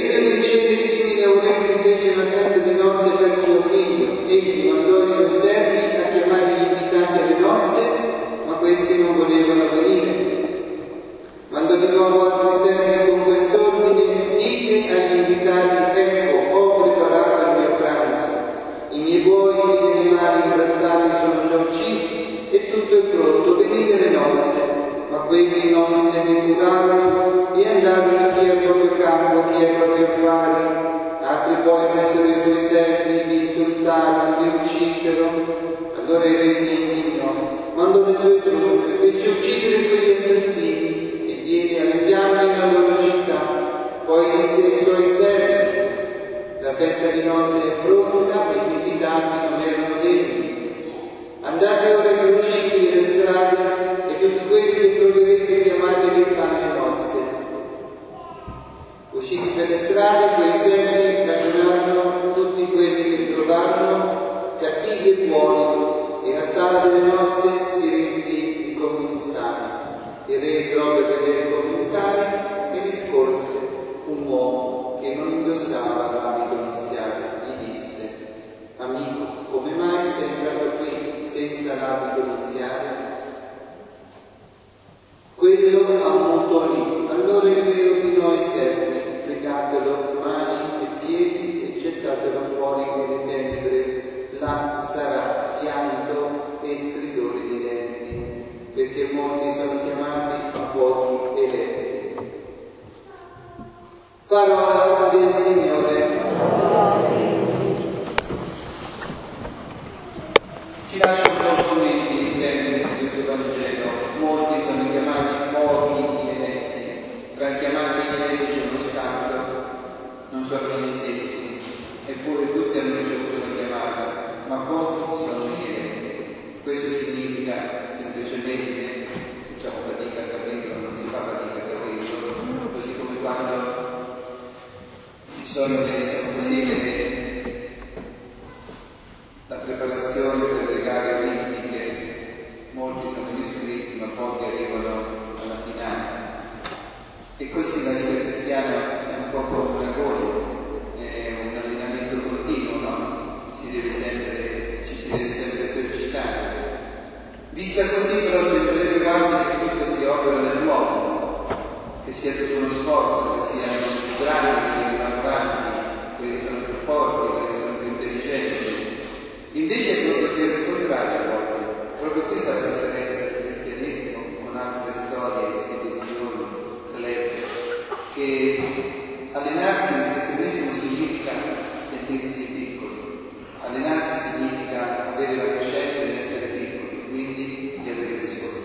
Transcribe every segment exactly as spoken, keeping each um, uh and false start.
prima di ricevere simile a un re che fece una festa di nozze per suo figlio, egli mandò i suoi servi a chiamare gli invitati alle nozze, ma questi non volevano venire. Mandò di nuovo altri servi con quest'ordine: dite agli invitati, ecco, ho preparato il mio pranzo, i miei buoi e i miei animali ingrassati sono già uccisi e tutto è pronto, venite alle nozze. Ma quelli non se ne curarono e andarono chi al proprio campo, chi ai propri affari. Altri poi presero i suoi servi, li insultarono, li uccisero. Allora il re si indignò, mandò le sue truppe, fece uccidere quegli assassini e diede alle fiamme la loro città. Poi disse ai suoi servi: la festa di nozze è pronta e gli invitati non erano degni. Andate ora ai crocicchi delle strade e tutti quelli che troverete chiamateli alle nozze. Usciti per le strade, quei servi ragionarono tutti quelli che trovarono, cattivi e buoni, e a sala delle nozze si riempì di commensali. Il re entrò per vedere i commensali e li scorse un uomo che non indossava l'abito nuziale. Gli disse: amico, come mai sei entrato qui senza l'abito nuziale? Quello ammutolì: allora il re ordinò ai servi: legatelo mani e piedi e gettatelo fuori nelle tenebre, là sarà pianto e stridore di denti, perché molti sono chiamati ma pochi eletti. Parola del Signore. Ci lascia un po' strumenti in termini di questo Vangelo. Molti sono chiamati, pochi eletti. Tra i chiamati e gli eletti c'è uno scambio, non sono gli stessi, eppure tutti hanno ricevuto una chiamata, ma pochi sono gli eletti. Questo significa semplicemente, facciamo fatica a capirlo, non si fa fatica a capirlo, così come quando ci sono le, diciamo così, le, la preparazione per le gare olimpiche, molti sono gli iscritti, ma pochi arrivano alla finale. E così la vita cristiana è un po' come un lavoro, è un allenamento continuo, no? Si deve sempre, ci si deve sempre esercitare. Vista così però sembrerebbe quasi che tutto sia opera dell'uomo, che sia tutto uno sforzo, che siano più grandi, quelli che vanno avanti, quelli che sono più forti, quelli che sono più intelligenti. Invece è proprio per il contrario a volte. Proprio questa è la differenza del cristianesimo con altre storie, istituzioni, club, che allenarsi nel cristianesimo significa sentirsi piccoli, allenarsi significa avere la coscienza di essere piccoli, quindi di avere bisogno.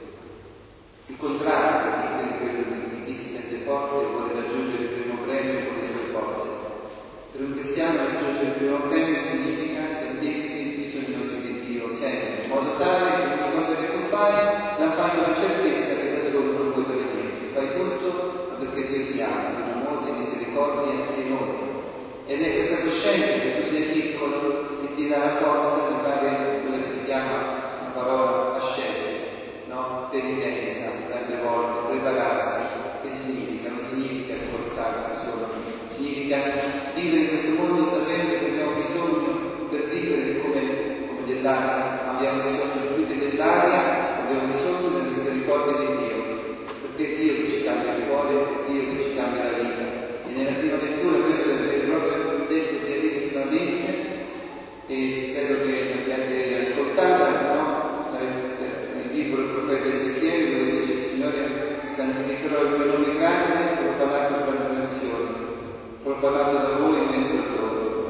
Il contrario è quello di chi si sente forte e vuole raggiungere il primo premio con le sue forze. Per un cristiano raggiungere il primo premio significa sentirsi bisognoso di Dio sempre, in modo tale che ogni cosa che tu fai la fai con la certezza che da solo non puoi fare niente, fai tutto perché Dio ti ama, di un amore di misericordia enorme. Ed è questa coscienza che tu sei piccolo che ti dà la forza di fare quella che si chiama una parola ascesi, no? Penitenza, tante volte, prepararsi. Che significa? Non significa sforzarsi solo, significa vivere in questo mondo sapendo che abbiamo bisogno per vivere come, come dell'aria, abbiamo bisogno più che dell'aria, abbiamo bisogno della misericordia di Dio, perché è Dio che ci cambia il cuore, è Dio che ci cambia la vita. E nella prima lettura penso di aver proprio detto chiarissimamente, e spero che l'abbiate ascoltata, no? Nel libro del profeta Ezechiele, dove dice: Signore, santificherò il mio nome grande, profanato fra le nazioni, profanato da voi in mezzo a loro.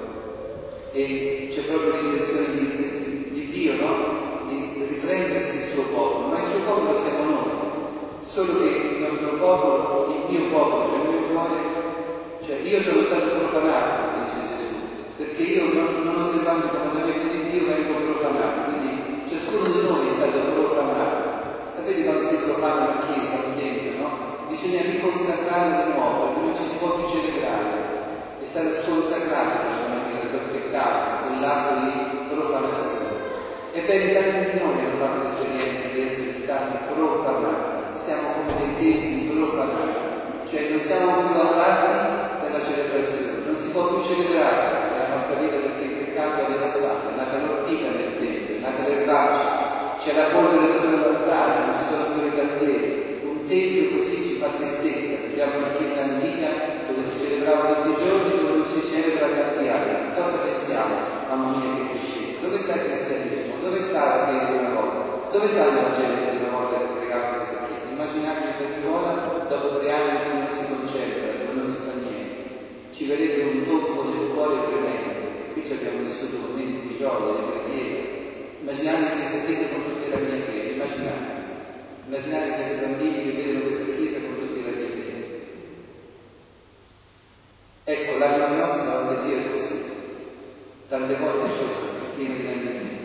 E c'è proprio l'intenzione di, di Dio, no? Di riprendersi il suo popolo, ma il suo popolo siamo noi. Solo che il nostro popolo, il mio popolo, cioè il mio cuore, cioè io sono stato profanato, dice Gesù, perché io non, non osservando i comandamenti di Dio vengo profanato, quindi ciascuno di noi è stato profanato. Sapete quando si profana la Chiesa, il Tempio, no? Bisogna riconsacrarla di nuovo, perché non ci si può più celebrare, è stata sconsacrata da quel peccato, quell'atto di profanazione. Ebbene, tanti di noi hanno fatto esperienza di essere stati profanati, siamo come dei tempi profanati, cioè non siamo più adatti per la celebrazione dove stava Pietro una volta? Dove stavano la gente di una volta che pregava questa chiesa? Immaginate questa figliuola dopo tre anni in cui non si concentra, in cui non si fa niente. Ci vedete un tonfo del cuore tremendo. Qui ci abbiamo vissuto momenti di gioia, di preghiera. Immaginate questa chiesa con tutti i ragnateli, immaginate. Immaginate questi bambini che vedono questa chiesa con tutti i ragnateli. Ecco, l'anima nostra davanti a Dio è così. Tante volte è così, è pieno di ragnateli.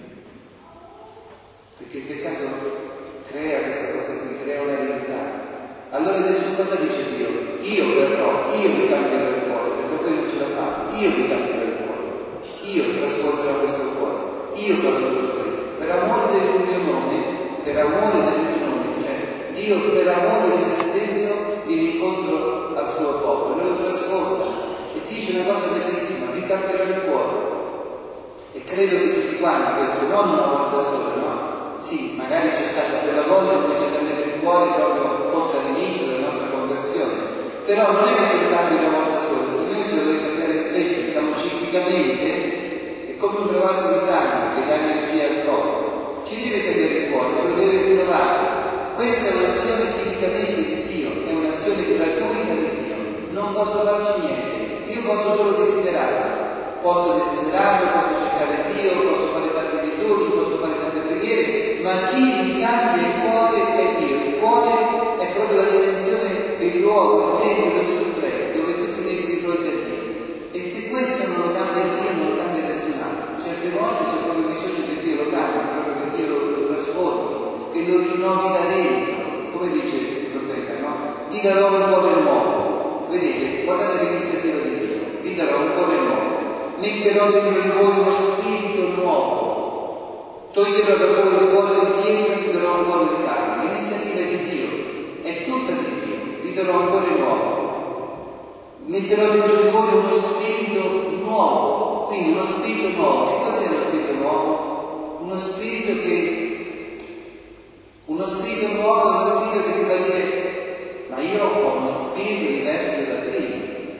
Perché il peccato crea questa cosa qui, crea una verità. Allora adesso cosa dice Dio? Io verrò, io vi cambierò il cuore, perché poi non ce la fa, io vi cambierò il cuore, io trasformerò questo cuore, io farò tutto questo, per amore del mio nome, per amore del mio nome, cioè Dio per amore di se stesso viene incontro al suo popolo, lo trasforma e dice una cosa bellissima, vi cambierò il cuore. E credo che tutti quanti, questo non una volta sola, no? Sì, magari c'è stata quella volta in cui ci ha cambiato il cuore proprio forse all'inizio della nostra conversione, però non è che ce lo cambi una volta sola, se noi ce lo deve cambiare spesso, diciamo ciclicamente, è come un travaso di sangue che dà energia al corpo, ci deve cambiare il cuore, ce lo deve rinnovare. Questa è un'azione tipicamente di Dio, è un'azione gratuita di Dio, non posso farci niente, io posso solo desiderarlo, posso desiderarlo, posso cercare Dio, posso fare tanti digiuni, posso fare tante preghiere, ma chi mi cambia il cuore è Dio. Il cuore è proprio la dimensione, il luogo, il tempio dove tu preghi, dove tu ti metti di fronte a Dio. E se questo non lo cambia Dio, non lo cambia nessun altro. Certe volte c'è proprio bisogno che Dio lo cambia, proprio che Dio lo trasformi, che lo rinnovi da dentro, come dice il profeta, no? Vi darò un cuore nuovo. Vedete, guardate l'iniziativa di Dio, vi darò un cuore nuovo. Metterò dentro di voi uno spirito nuovo, toglierò da voi il cuore di pietra e vi darò un cuore di carne. L'iniziativa è di Dio, è tutta di Dio, vi darò un cuore nuovo, metterò dentro di voi uno spirito nuovo, quindi uno spirito nuovo. Che cos'è lo spirito nuovo? Uno spirito che, uno spirito nuovo è uno spirito che ti fa dire, ma io ho uno spirito diverso da prima.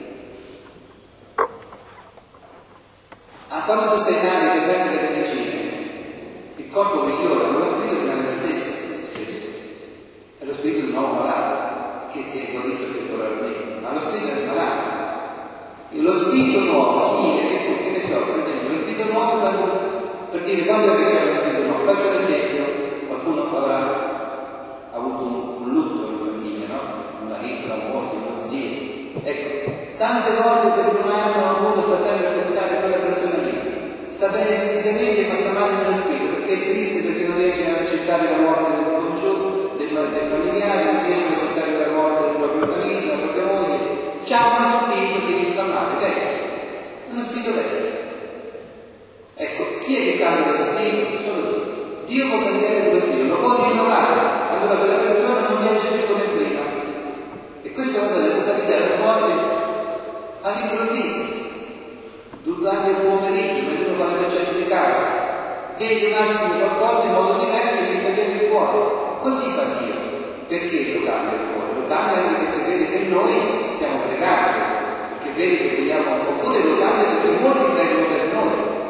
Ah, quando tu stai male che prendi delle medicine, il corpo migliora, ma lo spirito rimane lo stesso, spesso. È lo spirito di un uomo malato, che si è guarito temporalmente, ma lo spirito è malato. E lo spirito nuovo significa che, che ne so, per esempio, lo spirito nuovo, quando, per dire, quando è che c'è lo spirito nuovo? Faccio l'esempio, qualcuno avrà avuto un, un lutto in famiglia, no? Un marito, la moglie, uno zio. Ecco, tante volte per un anno uno sta sempre a pensare a quella persona lì, sta bene fisicamente ma sta male nello spirito, perché è triste, perché non riesce ad accettare la morte del congiunto, del, del familiare, non riesce ad accettare la morte del proprio marito, della propria moglie, c'ha uno spirito che gli fa male, vecchio, è uno spirito vecchio. Ecco, chi è che cambia lo spirito? Solo Dio. Dio può cambiare quello spirito, lo può rinnovare, allora quella persona non viaggia più come prima. E questo guardate, può capitare a volte all'improvviso, durante il pomeriggio, mentre uno fa le faccende di casa, vede un attimo qualcosa in modo diverso e gli cambia il cuore. Così fa Dio. Perché lo cambia il cuore? Lo cambia anche perché vede che noi stiamo pregando, perché vede che vogliamo, oppure lo cambia perché molti pregano per noi.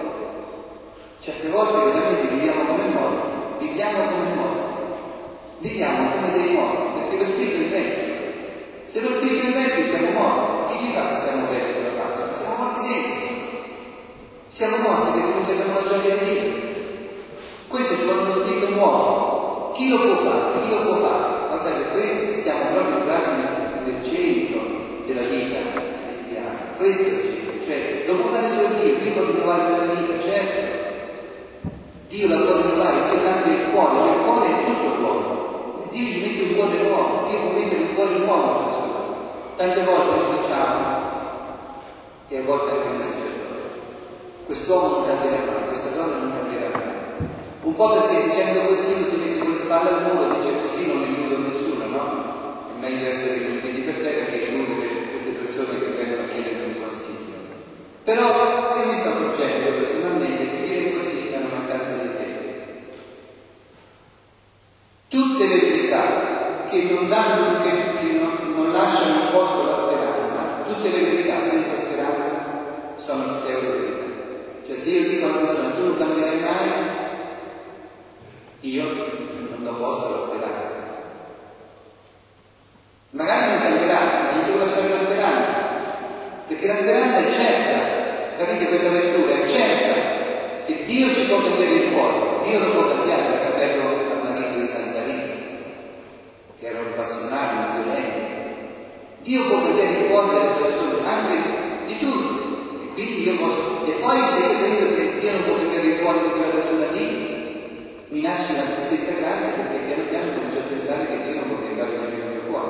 Certe volte veramente viviamo come morti, viviamo come morti, viviamo come dei morti, perché lo spirito è vecchio. Se lo spirito è vecchio siamo morti. Chi vi fa se siamo vecchi sulla faccia? Siamo morti dentro. Siamo morti perché non abbiamo la gioia di vivere. Questo ci vuole uno spirito nuovo. Chi lo può fare? Chi lo può fare? Guardate, qui stiamo proprio entrando nel centro della vita cristiana. Questo è il centro. Cioè, lo può fare solo Dio. Dio può rinnovare la vita, certo. Dio la può rinnovare, Dio cambia il cuore, cioè il cuore è tutto l'uomo. E Dio gli mette un cuore nuovo, Dio può mettere un cuore nuovo a persona. Tante volte noi diciamo, e a volte anche nei sacerdoti, quest'uomo non cambierà mai, questa donna non cambierà mai. Un po' perché dicendo così uno si mette con le spalle al muro, dice così non illudo nessuno, no? È meglio essere in piedi per terra che illudere queste persone che vengono a chiedere un consiglio. Però io mi sto accorgendo personalmente che dire così è una mancanza di fede. Tutte le verità che non danno, che, che non, non lasciano un posto alla speranza, tutte le verità senza speranza sono pseudo verità. Cioè se io dico a una persona tu non cambierai mai, io non do posto alla speranza. Magari non cambierà, ma io devo lasciare la speranza, perché la speranza è certa. Capite questa lettura? È certa che Dio ci può cambiare il cuore. Dio lo può cambiare, per cambiarlo al marito di Santa Rita, che era un passionario, un violento. Dio può cambiare il cuore delle persone, anche di tutti. E quindi io posso. E poi se io penso che Dio non può cambiare il cuore di quella persona lì, mi nasce una tristezza grande, perché piano piano comincio a pensare che Dio non può cambiare nemmeno il mio cuore.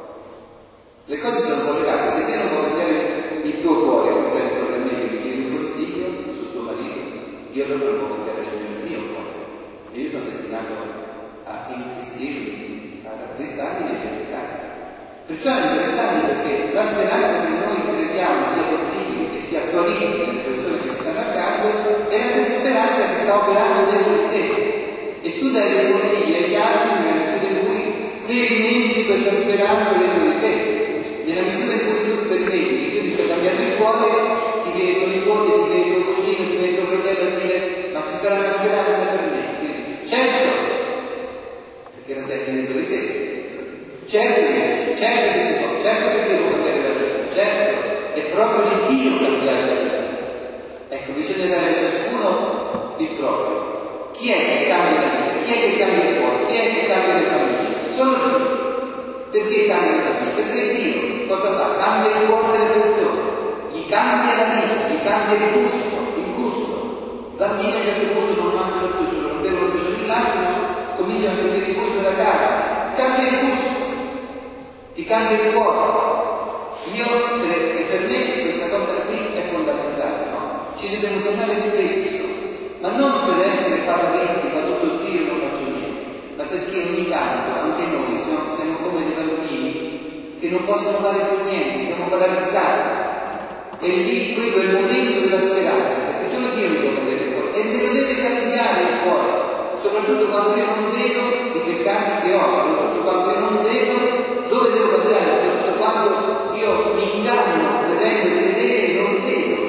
Le cose sono collegate. Se Dio non può cambiare il tuo cuore, questa è di me che mi chiedi un consiglio sul tuo marito, Dio allora non può cambiare nemmeno il mio cuore. E io sono destinato a intristirmi, ad attristarmi nei miei peccati. Perciò è interessante, perché la speranza che noi crediamo sia possibile, che si attualizzi nelle persone che ci stanno accanto, è la stessa speranza che sta operando dentro di te. E tu dai dei consigli agli altri nella misura in cui sperimenti questa speranza dentro di te. Nella misura in cui tu sperimenti che Dio ti sta cambiando il cuore, ti viene il tuo nipote, ti viene il tuo cugino, ti viene il tuo fratello a dire: ma ci sarà una speranza per me? Quindi dici: certo, perché la senti dentro di te. Certo che, certo che si può, certo che Dio può cambiare la vita, certo, è proprio di Dio cambiare la vita. Ecco, bisogna dare a ciascuno il proprio. Chi è che cambia la vita? Chi è che cambia il cuore? Chi è che cambia le famiglie? Solo Dio. Perché cambia le famiglie? Perché Dio cosa fa? Cambia il cuore delle persone, gli cambia la vita, gli cambia il gusto, il gusto. I bambini a un certo punto non mangiano più solo, non bevono più solo il latte, ma cominciano a sentire il gusto della carne. Cambia il gusto, ti cambia il cuore. Io credo che per me questa cosa qui è fondamentale, no? Ci dobbiamo tornare spesso, ma non per essere fatalisti, fa tutto Dio e non faccio niente, ma perché ogni tanto anche noi siamo, siamo come dei bambini che non possono fare più niente, siamo paralizzati. E lì quello è il momento della speranza, perché solo Dio mi può cambiare il cuore, e me lo deve cambiare il cuore, soprattutto quando io non vedo i peccati che ho, soprattutto quando io non vedo dove devo cambiare, soprattutto quando io mi inganno credendo di vedere e non vedo.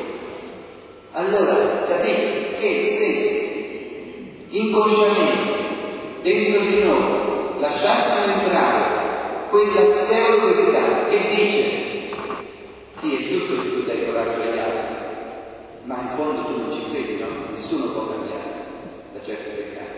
Allora capite che se inconsciamente dentro di noi lasciassimo entrare quella pseudo-verità che dice: sì, è giusto che tu dai coraggio agli altri, ma in fondo tu non ci credi, no? Nessuno può cambiare da certi peccati.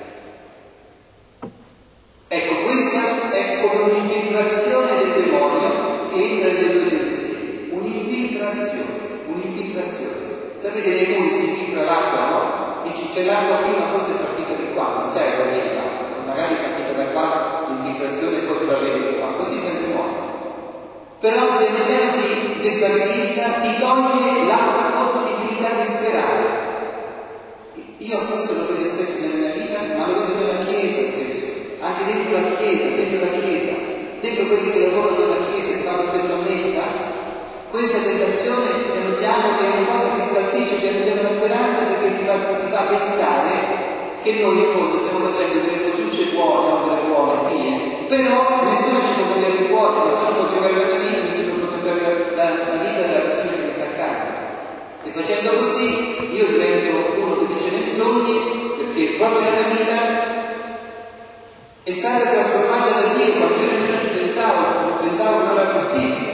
Ecco, questa è come un'infiltrazione del demonio che entra nei due pensieri. Un'infiltrazione, un'infiltrazione. Sapete, nei muri si infiltra l'acqua, no? Dici: c'è l'acqua qui, ma forse è partita di qua, non serve a dire l'acqua, magari è partita da qua, l'infiltrazione e poi te la vedi di qua, così fa il demonio. Però piano piano ti destabilizza, ti toglie la possibilità di sperare. Io questo lo vedo spesso nella mia vita, ma lo vedo nella Chiesa spesso, anche dentro la Chiesa, dentro la Chiesa, dentro quelli che lavorano nella Chiesa, che vanno spesso a messa. Questa tentazione piano piano è una cosa che scalfisce piano piano la speranza, perché ti fa, ti fa pensare che noi in fondo stiamo facendo delle cosucce buone, opere buone, pie, però nessuno ci può cambiare il cuore, nessuno può cambiare la mia vita, nessuno può cambiare la, la vita della persona che mi sta accanto. E facendo così io divento uno che dice menzogni, perché proprio la mia vita è stata trasformata da Dio quando io nemmeno ci pensavo, non pensavo che non era possibile.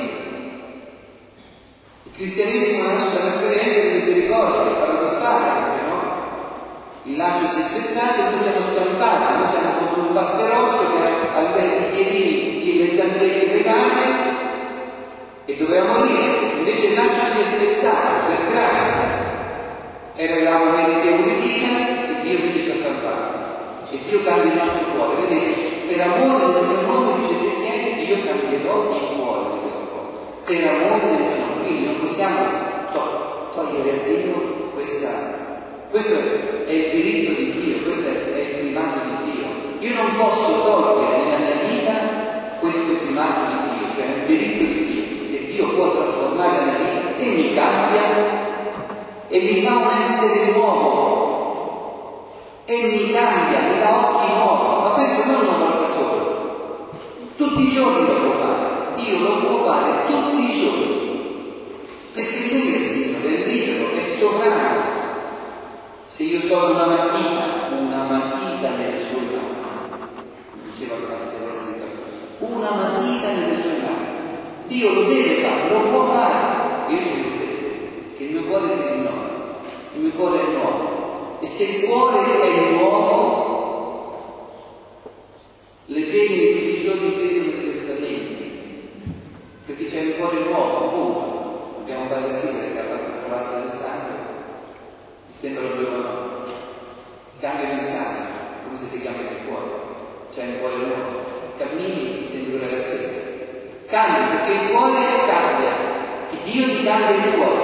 Il cristianesimo nasce da un'esperienza di misericordia, paradossale, no? Il laccio si è spezzato e noi siamo scampati, noi siamo come un passerotto che aveva i piedini, le zampette legate e doveva morire. Invece il laccio si è spezzato per grazia. Eravamo meritevoli di Dio e Dio invece ci ha salvato. E Dio cambia il nostro cuore. Vedete, per amore del mio nome, dice Ezechiele, io cambierò il cuore di questo cuore. Per amore del mio nome. Quindi non possiamo to- togliere a Dio questa. Questo è il diritto di Dio, questo è il primato di Dio. Io non posso togliere nella mia vita questo primato di Dio, cioè il diritto di Dio, che Dio può trasformare la mia vita e mi cambia e mi fa un essere nuovo e mi cambia, mi dà occhi nuovi, ma questo non una volta sola, tutti i giorni lo può fare, Dio lo può fare tutti i giorni, perché Lui è il Signore, è libero, è sovrano. Se io sono una matita, una matita matita nelle sue mani, diceva Teresa di Calcutta, una matita nelle sue mani. Dio lo deve fare, lo può fare. Io ci dico che il mio cuore si rinnova, il mio cuore è nuovo, e se il cuore è nuovo, le pene di tutti i giorni pesano diversamente, perché c'è un cuore nuovo, appunto. Abbiamo Padre Silvio che ha fatto il travaso del sangue, mi sembra un giovanotto, cambiano il sangue, come se ti cambia il cuore, c'è un cuore nuovo, cammini, senti un ragazzino, cambia, perché il cuore cambia, Dio ti cambia il cuore.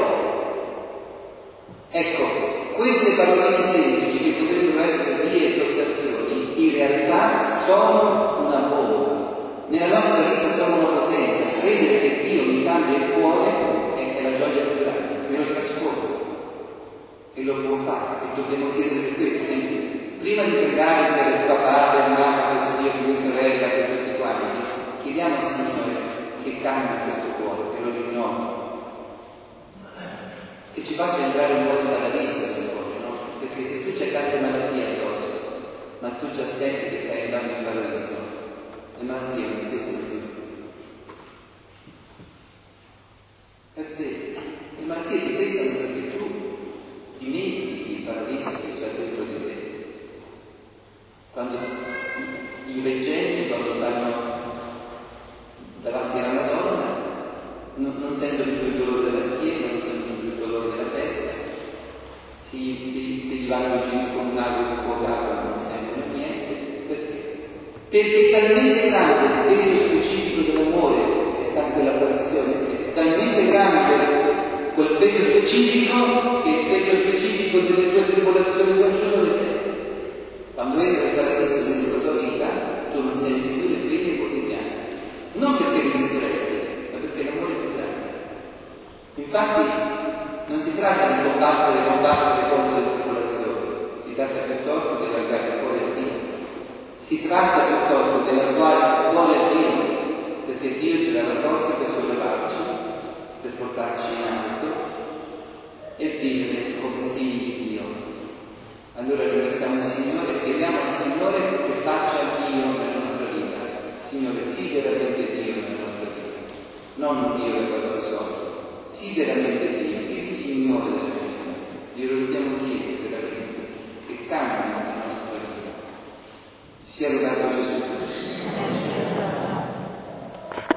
Ecco, queste paroline semplici che potrebbero essere di esortazioni, in realtà sono una bomba, nella nostra vita sono una potenza. Credere che Dio mi cambia il cuore è, è la gioia più grande, me lo trasforma. E lo può fare, e dobbiamo chiedere per questo. Quindi, prima di pregare per il papà, per mamma, per zio, per mia sorella, per tutti quanti, chiediamo al Signore che cambi questo cuore, che lo rinnovi, che ci faccia entrare un po' di paradiso nel cuore, no? Perché se tu c'hai tante malattie addosso, ma tu già senti che stai andando in paradiso, le malattie non ti pesano più. È vero, le malattie ti pesano perché tu dimentichi il paradiso che c'è dentro di te. Quando i veggenti, quando stanno davanti alla Madonna, non, non sentono più il dolore della schiena, non sentono più il dolore della testa, si, si, si vanno in giro con un ago infuocato e non sentono niente. Perché? Perché è talmente grande il peso specifico dell'amore che sta in quell'apparizione, è talmente grande quel peso specifico che il peso specifico delle tue tribolazioni quel giorno le senti. Quando entri in paradiso dentro la tua vita, tu non senti più le pene quotidiane, non perché li disprezzi, ma perché l'amore è più grande. Infatti non si tratta di combattere, combattere contro le tribolazioni, si tratta piuttosto di allargare il cuore a Dio, si tratta piuttosto di allargare il cuore a Dio, perché Dio ci dà la forza per sollevarci, per portarci in alto e vivere come figli di Dio. Allora ringraziamo il Signore e chiediamo al Signore che faccia Dio nella nostra vita. Signore, sii veramente Dio nella nostra vita, non Dio per quattro soldi, sii veramente Dio.